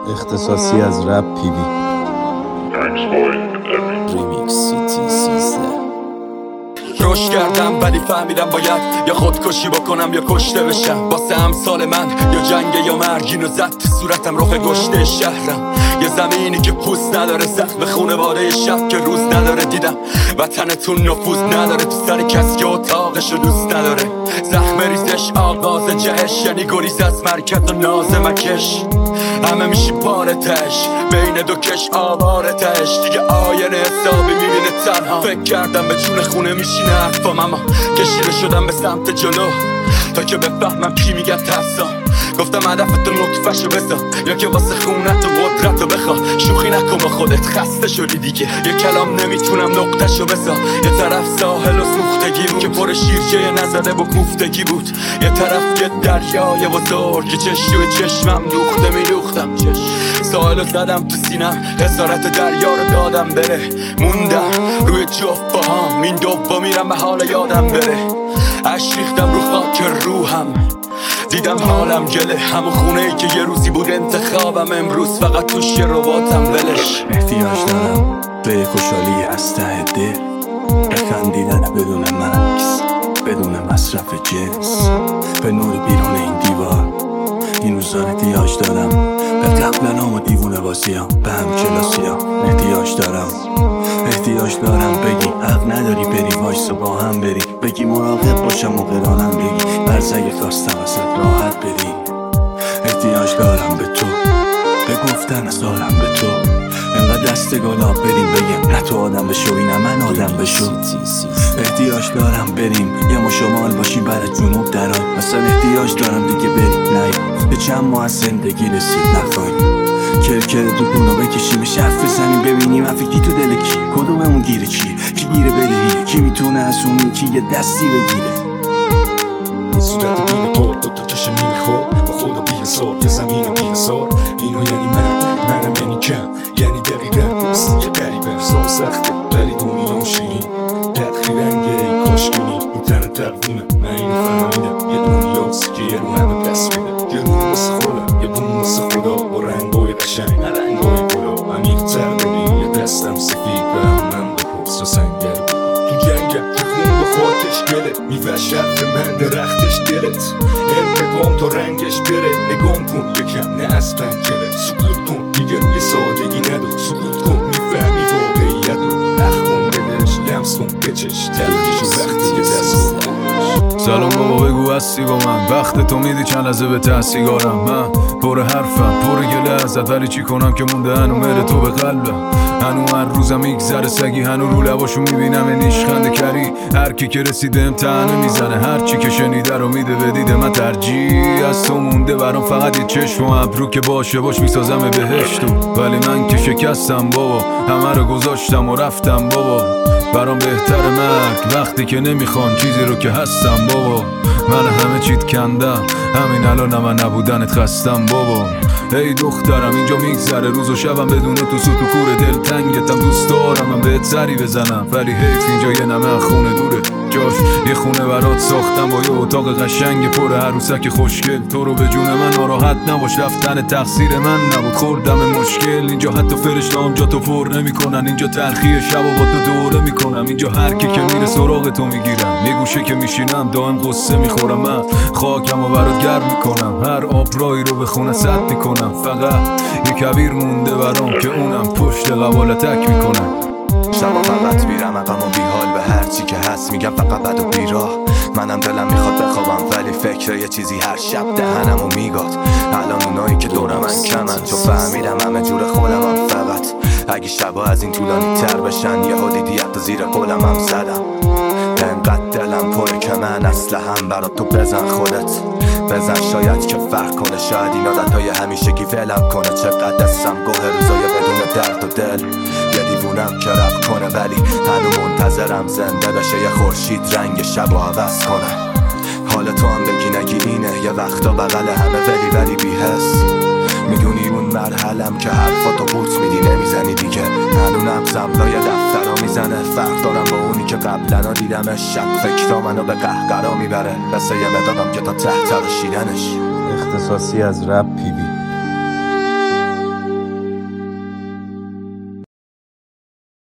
اختصاصی از رپ پی وی ریمیکس سیتی 13. روش کردم ولی فهمیدم باید یا خودکشی بکنم یا کشته بشم. واسه امثال من یا جنگ یا مرگ، اینو زد تو صورتم رخ گشته شهرم. یه زمینی که پوست نداره، زخم خونواده شب که روز نداره. دیدم وطنتون نفوذ نداره تو سر کسی که اتاقشو دوست نداره. زخم ریزش آغاز جهش، یعنی گریز از مرکز و ناز مکش. همه میشی پارتش بین دو کش آوارتش. دیگه آینه حسابی میبینه تنها. فکر کردم به چون خونه میشینه حرفام، اما کشیده شدم به سمت جلو تا که بفهمم کی میگه ترسا. گفتم هدفتو نطفه‌شو بذار یا که واسه خونت و قدرتو بخوا. شوخی نکن با خودت، خسته شدی دیگه. یه کلام نمیتونم نقطه‌شو بذار. یه طرف ساحل و سوختگی بود که پر شیرجه نزده با کوفتگی بود. یه طرف که دریای بزرگ که چشم و چشمم دوخته میدوختم. ساحلو زدم تو سینم، حسارت دریا رو دادم بره. موندم روی جفت باهام، این دوبا میرم به حال یادم بره. عشق ریختم رو خاک روحم، دیدم حالم گله. همون خونه ای که یه روزی بود انتخابم، امروز فقط توش یه رباتم ولش. احتیاج دارم به خوشحالی از ته دل، بخندیدن بدون مکس، بدون مصرف جنس، به نور بیرون این دیوار. این روزا احتیاج دارم به قبلنام و دیوونه بازیام، به هم کلاسیام. احتیاج دارم بگی حق نداری بری، وایسا با هم بری. بگی مراقب باشم و قرانم بگی، برزگه خواستم ازت راحت بری. احتیاج دارم به تو، به گفتن از عالم به تو. انقدر دست گلاب بریم بگم نه تو آدم بشو، اینم من آدم بشو. احتیاج دارم بریم یه ما شمال باشی برای جنوب دران. اصلا احتیاج دارم دیگه بریم نه به چند ماه از زندگی رسید نخواهیم. کرکر دوگونو بکشیم، حرف بزنیم ببینیم افکتی تو دل کی، کدوممون گیره کیه، کی گیره بره، کی میتونه از اون یکی یه دستی بگیره. صورت بین تو دوتا چشم میخور با خدا بی حساب، یه زمین و بی حساب. اینو یعنی منم یعنی کم، یعنی دقیقا دوست یه قریبه. حساب سخته ولی دنیا شیرین، تلخی رنگه ای کاشکنی. این تنه تقویمه من اینو فهمیدم، یه دنیاست که یه رو همه پس میده. یه رو واسه خودم، یه بوم واسه خدا، با رنگای قشنگ نه رنگای بلا. عمیق‌تر ببین یه دستم سفید به من بپرس و سنگر. تو جنگم که خون به خاکش گله، میوه شرف من درختش دلت. انتقام تا رنگش بره، نگام کن یکم نه از پنجره. سکوت کن دیگه روی سادگی ندار، سکوت کن میفهمی واقعیت رو. نخون دلش لمس کن بچش تلخیشو وقتی که دست کن. سلام بابا بگو هستی با من، وقت تو میدی چند لحظه به ته سیگارم. من پر حرفم پر گله ازت، ولی چی کنم که مونده هنو مره تو به قلبم. هنو هر روزم میگذره سگی، هنو رو لباشو میبینم نیشخنده کری. هر کی که رسیده امتحانه میزنه، هر چی که شنیده رو میده به دیده. من ترجیح از تو مونده برام فقط یه چشم و ابرو که باشه باش میسازم بهشتو. ولی من که شکستم بابا، همه رو گذاشتم و رفتم بابا. برام بهتر مرگ وقتی که نمیخوان چیزی رو که هستم بابا. من همه چیت کندم، همین الان من نبودنت خستم بابا. ای دخترم اینجا میگذره روز و شبم بدون تو، سوت و کور دل تنگتم. دوست دارم من بهت سری بزنم، ولی حیف اینجا یه نمه خونه دوره. جاش یه خونه برات ساختم با یه اتاق قشنگ پر عروسک خوشگل. تو رو به جون من ناراحت نباش، رفتن تقصیر من نبود، خوردم مشکل. اینجا حتی فرشته‌ام جا تو پر نمی‌کنن، اینجا تلخی شب و با تو دوره میکنم. اینجا هر کی که میره سراغ تو میگیرم، یه گوشه که میشینم دائم قصه میخورم. من خاکم و برات گرم میکنم، هر آبرایی رو به خونه سد میکنم. فقط یه کبیر مونده برام که اونم پشت قبال تک میکنم. شبا فقط میرم عقم و بیحال به هر چی که هست میگم فقط بد و بیراه. منم دلم میخواد بخوابم ولی فکر یه چیزی هر شب دهنمو میگاد. الان اونایی که دورم من کمن، چون فهمیدم همه جور خودمم. فقط اگه شبا از این طولانی تر بشن، یه دیدیت و زیر قولم هم زدم. انقدر دلم پره که من اسلحه‌ام برات تو بزن خودت. بزن شاید که فرق کنه، شاید این عادتهای همیشگی ولم کنه. چقدر دستم گوه روزای بدون درد و دل. یه دیوونم که رپ کنه ولی هنو منتظرم زنده بشه، یه خورشید رنگ شب و عوض کنه. حال تو هم بگی نگی اینه، یه وقتا بغل همه ولی بی حس. میدونی اون مرحلم که حرفاتو بوت میدی نمیزنی دیگه. هنو نبزم لای دفترا میزنه، فرق دارم با اونی که قبلنا دیدمش. شب فکرا منو به قهقرا میبره، مثل یه مدادم که تا ته ترشیدنش. اختصاصی از رپ پی وی